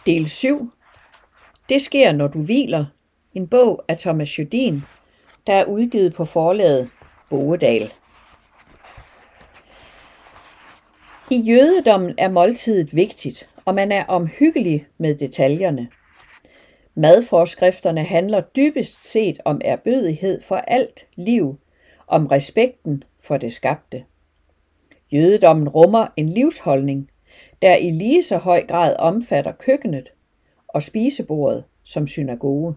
Del 7. Det sker, når du hviler. En bog af Thomas Jødin, der er udgivet på forlaget Boedal. I jødedommen er måltidet vigtigt, og man er omhyggelig med detaljerne. Madforskrifterne handler dybest set om ærbødighed for alt liv, om respekten for det skabte. Jødedommen rummer en livsholdning, der i lige så høj grad omfatter køkkenet og spisebordet som synagoge.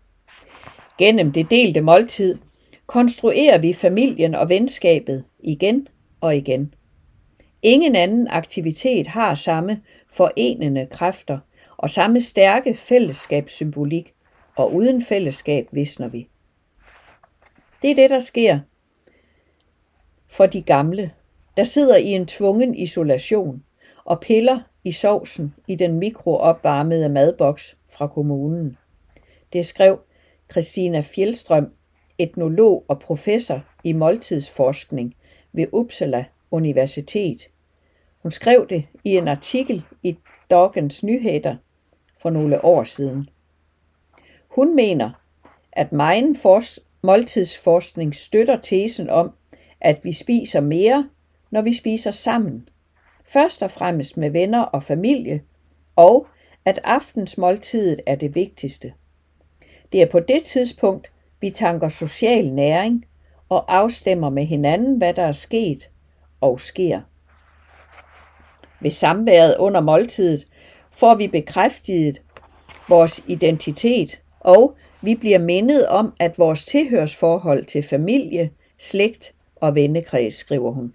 Gennem det delte måltid konstruerer vi familien og venskabet igen og igen. Ingen anden aktivitet har samme forenende kræfter og samme stærke fællesskabssymbolik, og uden fællesskab visner vi. Det er det, der sker for de gamle, der sidder i en tvungen isolation og piller i sovsen i den mikroopvarmede madboks fra kommunen. Det skrev Christina Fjellström, etnolog og professor i måltidsforskning ved Uppsala Universitet. Hun skrev det i en artikel i Dagens Nyheter for nogle år siden. Hun mener, at megen måltidsforskning støtter tesen om, at vi spiser mere, når vi spiser sammen. Først og fremmest med venner og familie, og at aftensmåltidet er det vigtigste. Det er på det tidspunkt, vi tanker social næring og afstemmer med hinanden, hvad der er sket og sker. Ved samværet under måltidet får vi bekræftet vores identitet, og vi bliver mindet om, at vores tilhørsforhold til familie, slægt og vennekreds, skriver hun.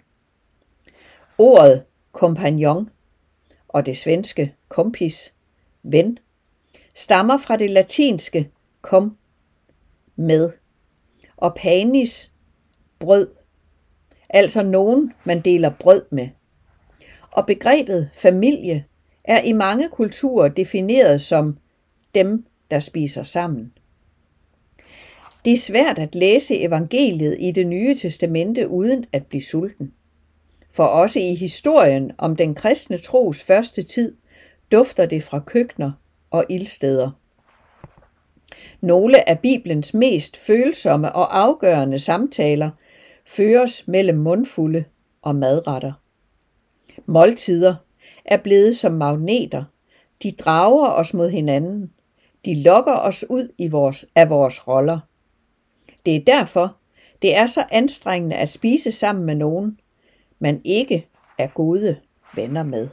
Ordet kompagnon og det svenske kompis, ven, stammer fra det latinske kom, med, og panis, brød, altså nogen, man deler brød med. Og begrebet familie er i mange kulturer defineret som dem, der spiser sammen. Det er svært at læse evangeliet i Det Nye Testamente uden at blive sulten. For også i historien om den kristne tros første tid dufter det fra køkkener og ildsteder. Nogle af Bibelens mest følsomme og afgørende samtaler føres mellem mundfulde og madretter. Måltider er blevet som magneter. De drager os mod hinanden. De lokker os ud af vores roller. Det er derfor, det er så anstrengende at spise sammen med nogen, man ikke er gode venner med.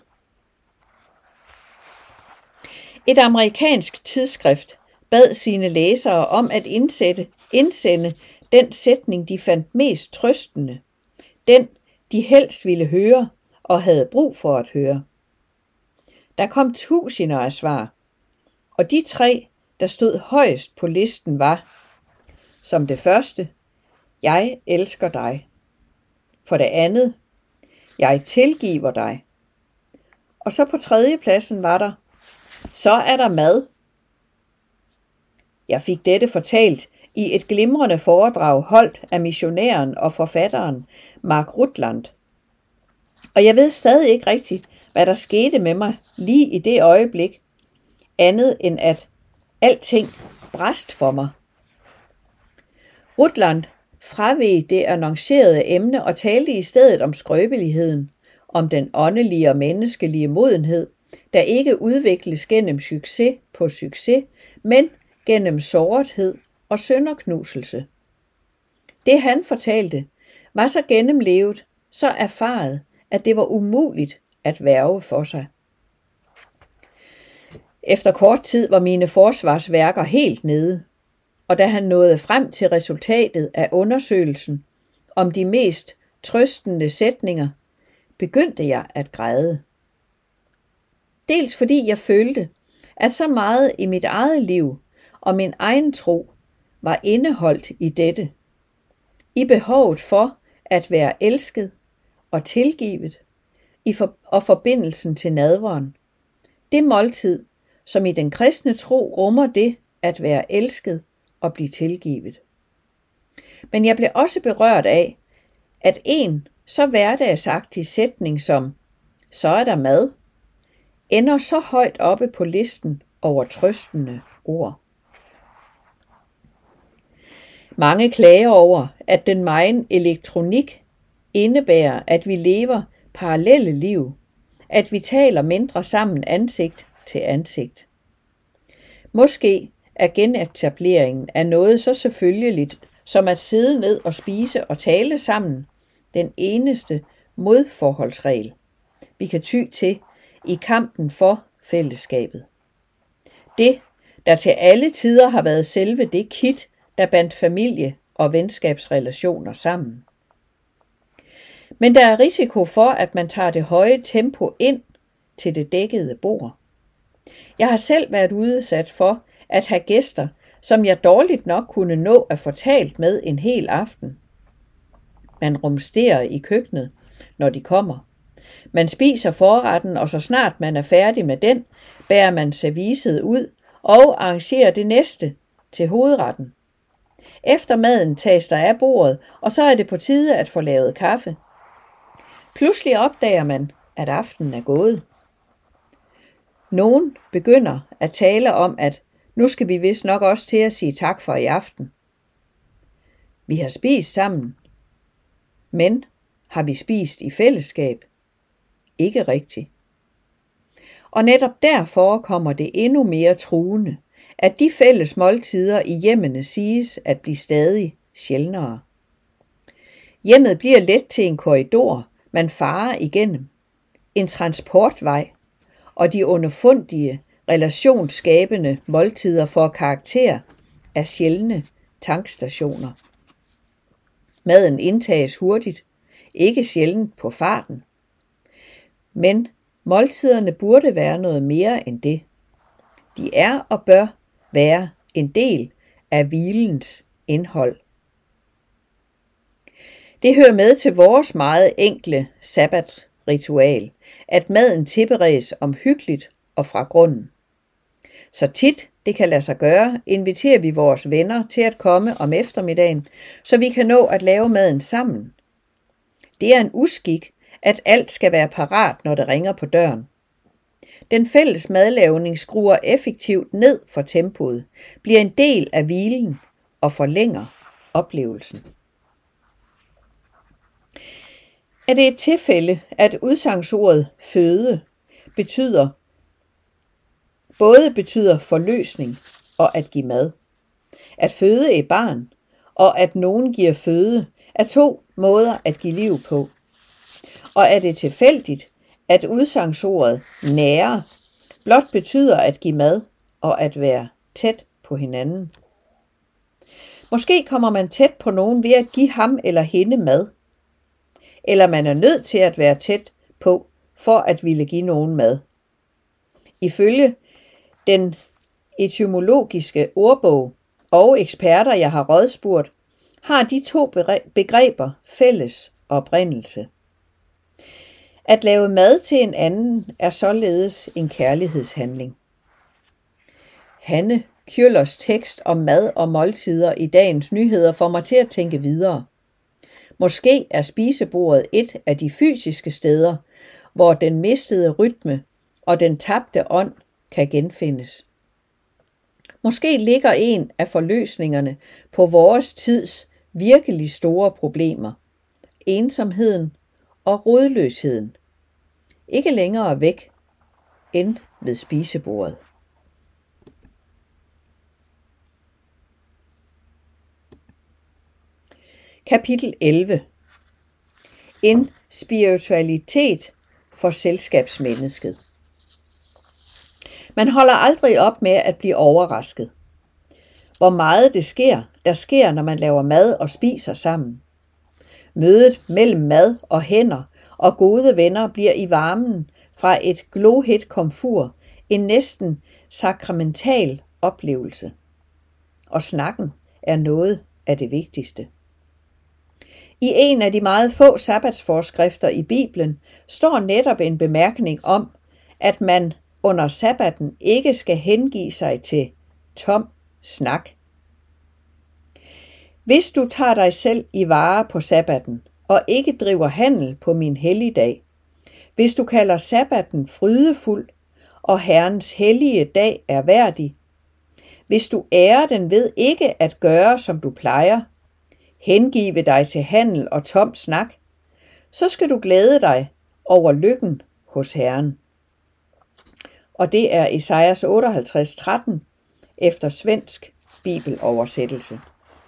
Et amerikansk tidsskrift bad sine læsere om at indsende den sætning, de fandt mest trøstende, den, de helst ville høre og havde brug for at høre. Der kom tusinder af svar, og de 3, der stod højst på listen, var: som det første, jeg elsker dig. For det andet, jeg tilgiver dig. Og så på 3. pladsen var der: så er der mad. Jeg fik dette fortalt i et glimrende foredrag holdt af missionæren og forfatteren Mark Rutland. Og jeg ved stadig ikke rigtigt, hvad der skete med mig lige i det øjeblik, andet end at alting brast for mig. Rutland fraveg det annoncerede emne og talte i stedet om skrøbeligheden, om den åndelige og menneskelige modenhed, der ikke udvikles gennem succes på succes, men gennem sårethed og synderknuselse. Det han fortalte var så gennemlevet, så erfaret, at det var umuligt at værge for sig. Efter kort tid var mine forsvarsværker helt nede, og da han nåede frem til resultatet af undersøgelsen om de mest trøstende sætninger, begyndte jeg at græde. Dels fordi jeg følte, at så meget i mit eget liv og min egen tro var indeholdt i dette, i behovet for at være elsket og tilgivet, og forbindelsen til nadveren. Det måltid, som i den kristne tro rummer det at være elsket og blive tilgivet. Men jeg blev også berørt af, at en så hverdagsagtig sætning som, så er der mad, ender så højt oppe på listen over trøstende ord. Mange klager over, at den megen elektronik indebærer, at vi lever parallelle liv, at vi taler mindre sammen ansigt til ansigt. Måske er genetableringen af noget så selvfølgeligt, som at sidde ned og spise og tale sammen, den eneste modforholdsregel, vi kan ty til i kampen for fællesskabet. Det, der til alle tider har været selve det kit, der bandt familie og venskabsrelationer sammen. Men der er risiko for, at man tager det høje tempo ind til det dækkede bord. Jeg har selv været udsat for at have gæster, som jeg dårligt nok kunne nå at få talt med en hel aften. Man rumsterer i køkkenet, når de kommer. Man spiser forretten, og så snart man er færdig med den, bærer man servicet ud og arrangerer det næste til hovedretten. Efter maden tages der af bordet, og så er det på tide at få lavet kaffe. Pludselig opdager man, at aftenen er gået. Nogen begynder at tale om, at nu skal vi vist nok også til at sige tak for i aften. Vi har spist sammen, men har vi spist i fællesskab? Ikke rigtigt. Og netop derfor kommer det endnu mere truende, at de fælles måltider i hjemmene siges at blive stadig sjældnere. Hjemmet bliver let til en korridor, man farer igennem, en transportvej, og de underfundige, relationsskabende måltider får karakter af sjældne tankstationer. Maden indtages hurtigt, ikke sjældent på farten. Men måltiderne burde være noget mere end det. De er og bør være en del af hvilens indhold. Det hører med til vores meget enkle sabbatsritual, at maden tilberedes omhyggeligt og fra grunden. Så tit det kan lade sig gøre, inviterer vi vores venner til at komme om eftermiddagen, så vi kan nå at lave maden sammen. Det er en uskik, at alt skal være parat, når det ringer på døren. Den fælles madlavning skruer effektivt ned for tempoet, bliver en del af hvilen og forlænger oplevelsen. Er det et tilfælde, at udsagnordet føde både betyder forløsning og at give mad. At føde et barn og at nogen giver føde er to måder at give liv på. Og er det tilfældigt, at udsagnordet nære blot betyder at give mad og at være tæt på hinanden. Måske kommer man tæt på nogen ved at give ham eller hende mad. Eller man er nødt til at være tæt på for at ville give nogen mad. Ifølge den etymologiske ordbog og eksperter, jeg har rådspurgt, har de to begreber fælles oprindelse. At lave mad til en anden er således en kærlighedshandling. Hanne Kjøllers tekst om mad og måltider i dagens nyheder får mig til at tænke videre. Måske er spisebordet et af de fysiske steder, hvor den mistede rytme og den tabte ånd kan genfindes. Måske ligger en af forløsningerne på vores tids virkelig store problemer, ensomheden og rodløsheden, ikke længere væk end ved spisebordet. Kapitel 11. En spiritualitet for selskabsmennesket. Man holder aldrig op med at blive overrasket. Hvor meget der sker, når man laver mad og spiser sammen. Mødet mellem mad og hænder og gode venner bliver i varmen fra et glohedt komfur en næsten sakramental oplevelse. Og snakken er noget af det vigtigste. I en af de meget få sabbatsforskrifter i Bibelen står netop en bemærkning om, at man under sabbaten ikke skal hengive sig til tom snak. Hvis du tager dig selv i vare på sabbaten og ikke driver handel på min helligdag, hvis du kalder sabbaten frydefuld og Herrens hellige dag er værdig. Hvis du ærer den ved ikke at gøre, som du plejer, hengive dig til handel og tom snak, så skal du glæde dig over lykken hos Herren. Og det er Esajas 58:13 efter svensk bibeloversættelse.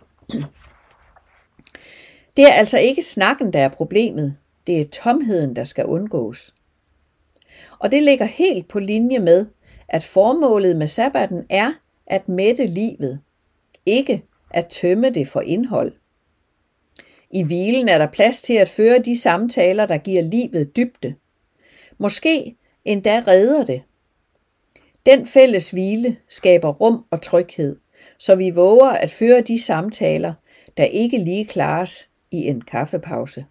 Det er altså ikke snakken, der er problemet. Det er tomheden, der skal undgås. Og det ligger helt på linje med, at formålet med sabbaten er at mætte livet, ikke at tømme det for indhold. I hvilen er der plads til at føre de samtaler, der giver livet dybde. Måske endda redder det. Den fælles hvile skaber rum og tryghed, så vi våger at føre de samtaler, der ikke lige klares i en kaffepause.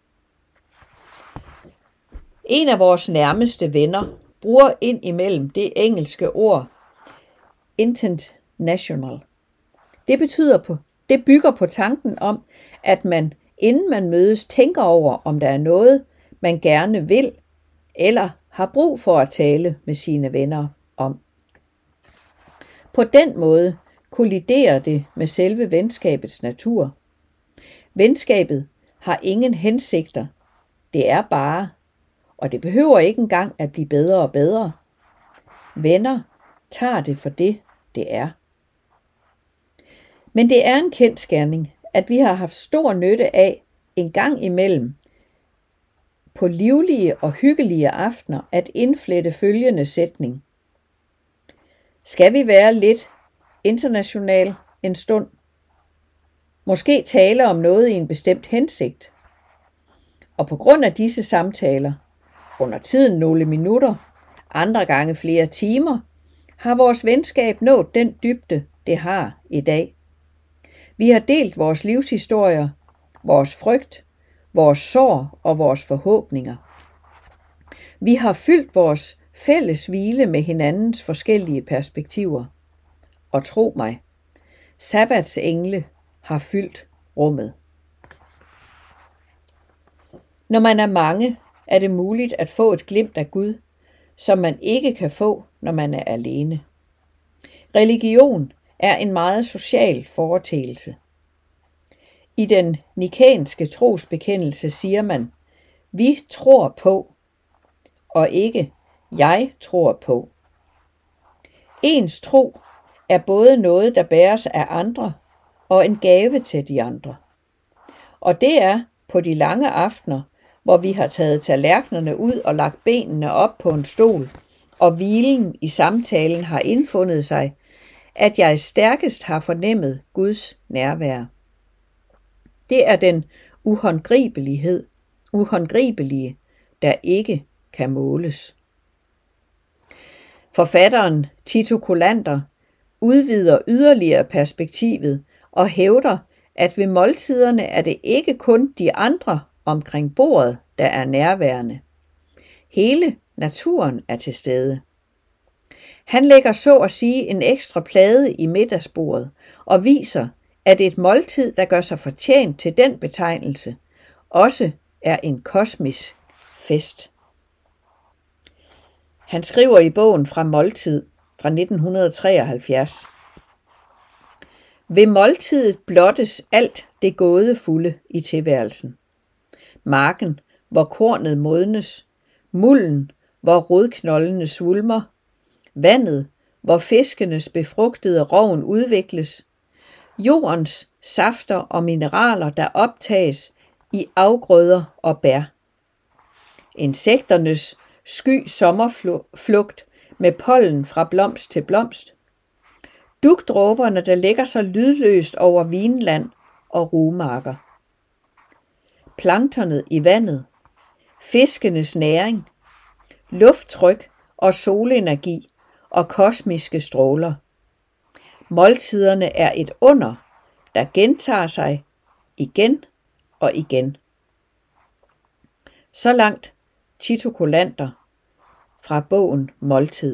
En af vores nærmeste venner bruger ind imellem det engelske ord international. Det bygger på tanken om, at man, inden man mødes, tænker over, om der er noget, man gerne vil eller har brug for at tale med sine venner om. På den måde kolliderer det med selve venskabets natur. Venskabet har ingen hensigter. Det er bare, og det behøver ikke engang at blive bedre og bedre. Venner tager det for det, det er. Men det er en kendsgerning, at vi har haft stor nytte af en gang imellem på livlige og hyggelige aftener at indflette følgende sætning. Skal vi være lidt international en stund? Måske tale om noget i en bestemt hensigt. Og på grund af disse samtaler, under tiden nogle minutter, andre gange flere timer, har vores venskab nået den dybde, det har i dag. Vi har delt vores livshistorier, vores frygt, vores sorg og vores forhåbninger. Vi har fyldt vores fælles hvile med hinandens forskellige perspektiver. Og tro mig, sabbatsengle har fyldt rummet. Når man er mange, er det muligt at få et glimt af Gud, som man ikke kan få, når man er alene. Religion er en meget social foreteelse. I den nikænske trosbekendelse siger man, vi tror på, og ikke jeg tror på. Ens tro er både noget, der bæres af andre, og en gave til de andre. Og det er på de lange aftener, hvor vi har taget tallerkenerne ud og lagt benene op på en stol, og hvilen i samtalen har indfundet sig, at jeg stærkest har fornemmet Guds nærvær. Det er den uhåndgribelige, der ikke kan måles. Forfatteren Tito Kullander udvider yderligere perspektivet og hævder, at ved måltiderne er det ikke kun de andre omkring bordet, der er nærværende. Hele naturen er til stede. Han lægger så at sige en ekstra plade i middagsbordet og viser, at et måltid, der gør sig fortjent til den betegnelse, også er en kosmisk fest. Han skriver i bogen Fra måltid fra 1973. Ved måltidet blottes alt det gådefulde i tilværelsen. Marken, hvor kornet modnes, mulden, hvor rodknoldene svulmer, vandet, hvor fiskenes befrugtede rogn udvikles, jordens safter og mineraler, der optages i afgrøder og bær, insekternes sky sommerflugt med pollen fra blomst til blomst, dugdråberne, der lægger sig lydløst over vinland og rugemarker, planktonet i vandet, fiskenes næring, lufttryk og solenergi og kosmiske stråler. Måltiderne er et under, der gentager sig igen og igen. Så langt Tito Kullander fra bogen Måltid.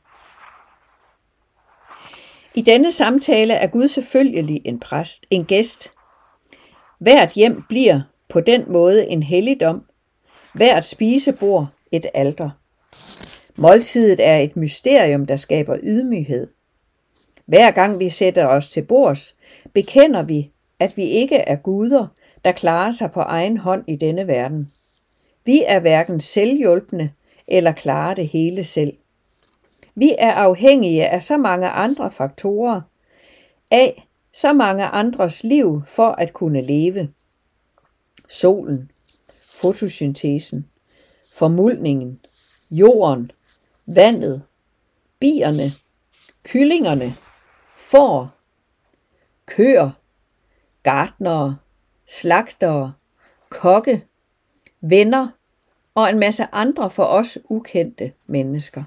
I denne samtale er Gud selvfølgelig en præst, en gæst. Hvert hjem bliver på den måde en helligdom, hvert spisebord et alter. Måltidet er et mysterium, der skaber ydmyghed. Hver gang vi sætter os til bords, bekender vi, at vi ikke er guder, der klarer sig på egen hånd i denne verden. Vi er hverken selvhjulpne eller klarer det hele selv. Vi er afhængige af så mange andre faktorer, af så mange andres liv for at kunne leve. Solen, fotosyntesen, formulningen, jorden, vandet, bierne, kyllingerne, får, køer, gartnere, slagtere, kokke, venner og en masse andre for os ukendte mennesker.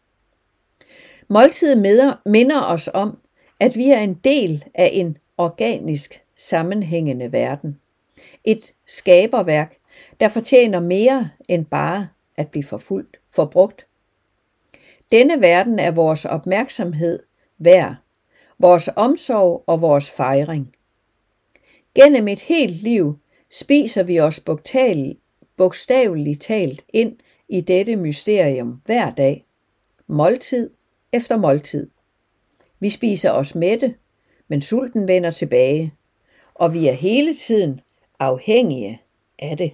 Måltidet minder os om, at vi er en del af en organisk sammenhængende verden. Et skaberværk, der fortjener mere end bare at blive forbrugt. Denne verden er vores opmærksomhed værd, vores omsorg og vores fejring. Gennem et helt liv spiser vi os bogstaveligt talt ind i dette mysterium hver dag, måltid efter måltid. Vi spiser os mætte, men sulten vender tilbage, og vi er hele tiden afhængige af det.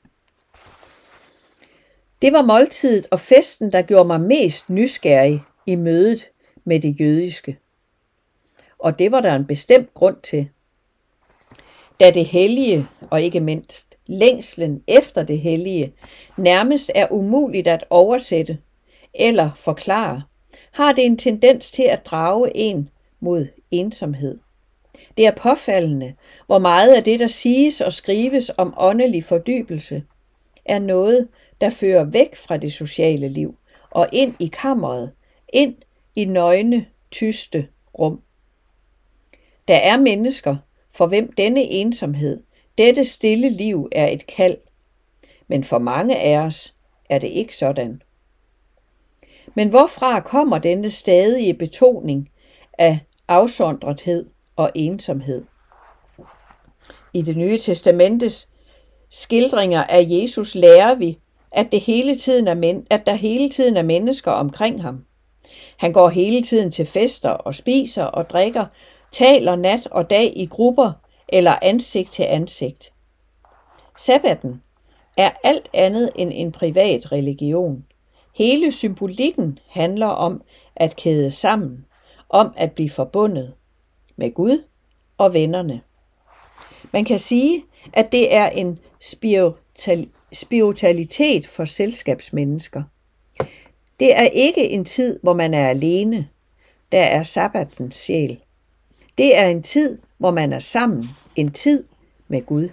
Det var måltidet og festen, der gjorde mig mest nysgerrig i mødet med det jødiske. Og det var der en bestemt grund til. Da det hellige, og ikke mindst længslen efter det hellige, nærmest er umuligt at oversætte eller forklare, har det en tendens til at drage en mod ensomhed. Det er påfaldende, hvor meget af det, der siges og skrives om åndelig fordybelse, er noget, der fører væk fra det sociale liv og ind i kammeret, ind i nøgne, tyste rum. Der er mennesker, for hvem denne ensomhed, dette stille liv er et kald, men for mange af os er det ikke sådan. Men hvorfra kommer denne stadige betoning af afsondrethed og ensomhed? I Det Nye Testamentes skildringer af Jesus lærer vi, at der hele tiden er mennesker omkring ham. Han går hele tiden til fester og spiser og drikker, taler nat og dag i grupper eller ansigt til ansigt. Sabbaten er alt andet end en privat religion. Hele symbolikken handler om at kæde sammen, om at blive forbundet med Gud og vennerne. Man kan sige, at det er en spiritualitet for selskabsmennesker. Det er ikke en tid, hvor man er alene. Der er sabbatens sjæl. Det er en tid, hvor man er sammen. En tid med Gud.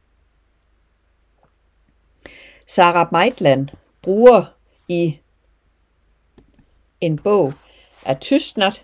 Sarah Maitland bruger i en bog af Tystnat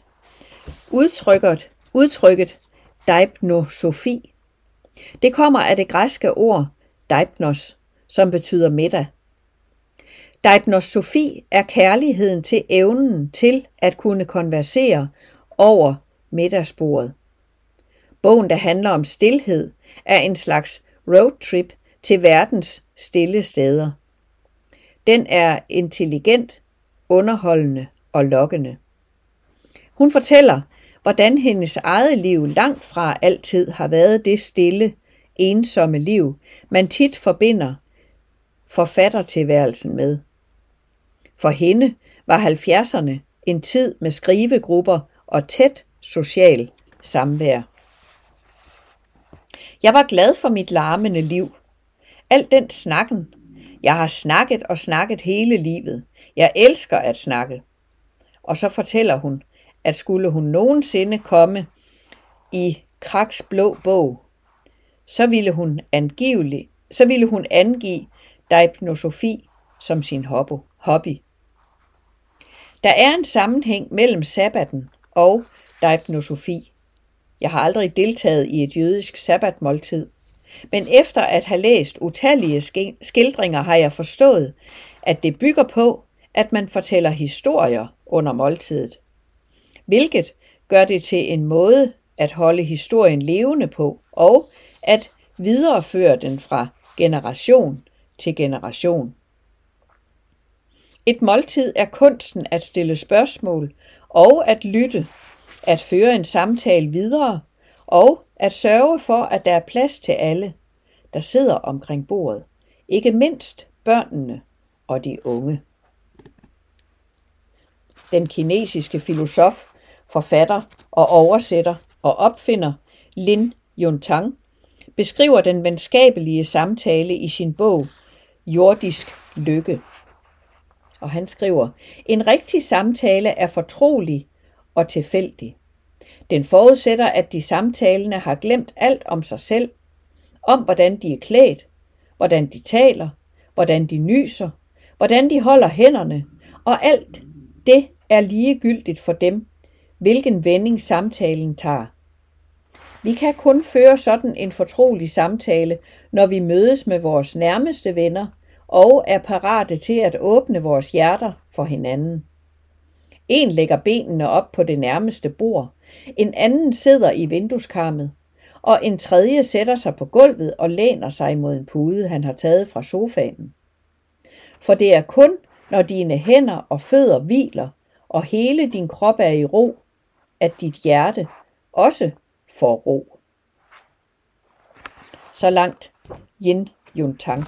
udtrykket deipnosofi. Det kommer af det græske ord deipnos, som betyder middag. Deipnosofi er kærligheden til evnen til at kunne konversere over middagsbordet. Bogen, der handler om stilhed, er en slags roadtrip til verdens stille steder. Den er intelligent, underholdende og lokkende. Hun fortæller, hvordan hendes eget liv langt fra altid har været det stille, ensomme liv, man tit forbinder forfattertilværelsen med. For hende var 70'erne en tid med skrivegrupper og tæt social samvær. Jeg var glad for mit larmende liv. Al den snakken. Jeg har snakket og snakket hele livet. Jeg elsker at snakke. Og så fortæller hun, at skulle hun nogensinde komme i Kraks blå bog, så ville hun angive deipnosofi som sin hobby. Der er en sammenhæng mellem sabbaten og deipnosofi. Jeg har aldrig deltaget i et jødisk sabbatmåltid, men efter at have læst utallige skildringer har jeg forstået, at det bygger på, at man fortæller historier under måltidet, hvilket gør det til en måde at holde historien levende på og at videreføre den fra generation til generation. Et måltid er kunsten at stille spørgsmål og at lytte, at føre en samtale videre og at sørge for, at der er plads til alle, der sidder omkring bordet, ikke mindst børnene og de unge. Den kinesiske filosof, forfatter og oversætter og opfinder Lin Yuntang beskriver den venskabelige samtale i sin bog Jordisk Lykke. Og han skriver, en rigtig samtale er fortrolig og tilfældig. Den forudsætter, at de samtalende har glemt alt om sig selv, om hvordan de er klædt, hvordan de taler, hvordan de nyser, hvordan de holder hænderne, og alt det er ligegyldigt for dem, hvilken vending samtalen tager. Vi kan kun føre sådan en fortrolig samtale, når vi mødes med vores nærmeste venner og er parate til at åbne vores hjerter for hinanden. En lægger benene op på det nærmeste bord, en anden sidder i vindueskarmet, og en tredje sætter sig på gulvet og læner sig mod en pude, han har taget fra sofaen. For det er kun, når dine hænder og fødder hviler, og hele din krop er i ro, at dit hjerte også får ro. Så langt Lin Yuntang.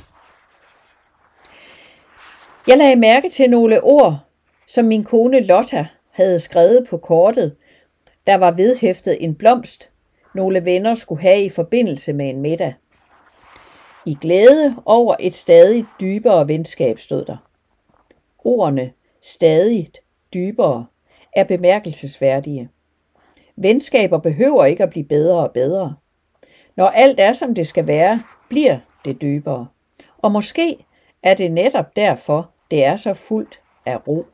Jeg lagde mærke til nogle ord, som min kone Lotta havde skrevet på kortet, der var vedhæftet en blomst, nogle venner skulle have i forbindelse med en middag. I glæde over et stadig dybere venskab stod der. Ordene stadigt dybere er bemærkelsesværdige. Venskaber behøver ikke at blive bedre og bedre. Når alt er, som det skal være, bliver det dybere. Og måske er det netop derfor, det er så fuldt af ro.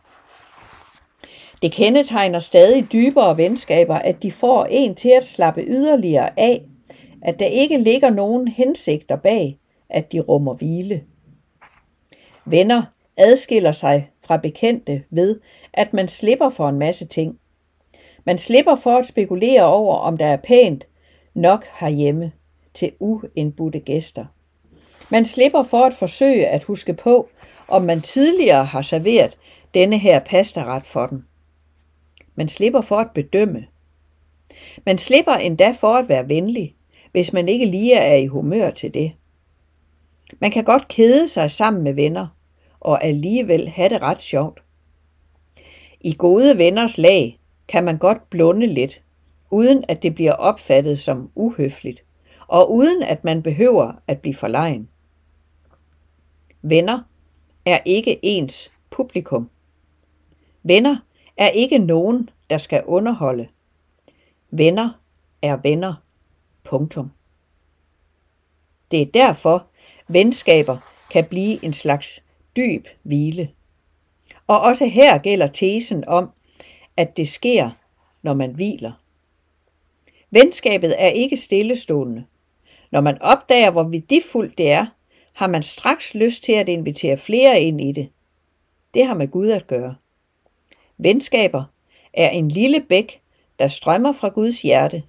Det kendetegner stadig dybere venskaber, at de får en til at slappe yderligere af, at der ikke ligger nogen hensigter bag, at de rummer hvile. Venner adskiller sig fra bekendte ved, at man slipper for en masse ting. Man slipper for at spekulere over, om der er pænt nok herhjemme til uindbudte gæster. Man slipper for at forsøge at huske på, om man tidligere har serveret denne her pastaret for dem. Man slipper for at bedømme. Man slipper endda for at være venlig, hvis man ikke lige er i humør til det. Man kan godt kede sig sammen med venner, og alligevel have det ret sjovt. I gode venners lag kan man godt blunde lidt, uden at det bliver opfattet som uhøfligt, og uden at man behøver at blive forlegen. Venner er ikke ens publikum. Venner er ikke nogen, der skal underholde. Venner er venner. Punktum. Det er derfor, venskaber kan blive en slags dyb hvile. Og også her gælder tesen om, at det sker, når man hviler. Venskabet er ikke stillestående. Når man opdager, hvor værdifuldt det er, har man straks lyst til at invitere flere ind i det. Det har med Gud at gøre. Venskaber er en lille bæk, der strømmer fra Guds hjerte.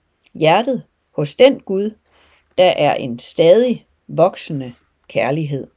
Hjertet hos den Gud, der er en stadig voksende kærlighed.